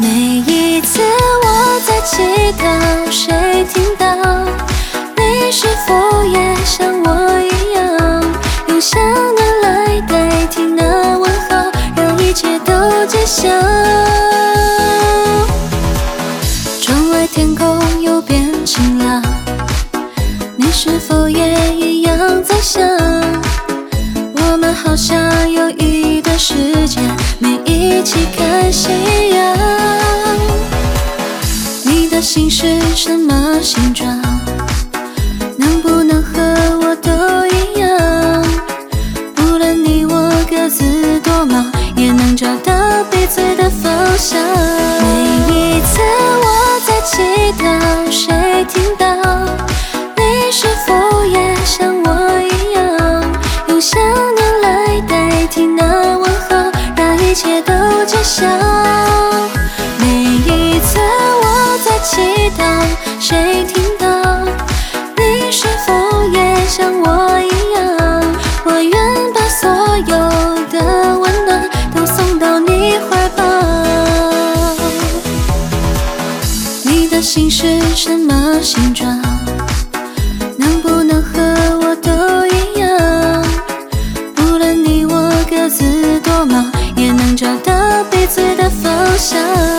每一次我在祈祷，谁听到？你是否也像我一样，用想念来代替那问候，让一切都揭晓？窗外天空又变晴朗，你是否也一样在想？我们好像有一段时间没一起看夕阳。你的心是什么形状？能不能和我都一样？无论你我各自多忙，也能找到彼此的方向。每一次我在祈祷，谁听到？你是否也像我一样，用想念来代替那问候，让一切都揭晓？每一次我在祈祷，谁听到？你是否也像我一样？我愿把所有的温暖都送到你怀抱。你的心是什么形状？能不能和我都一样？无论你我各自多忙，也能找到彼此的方向。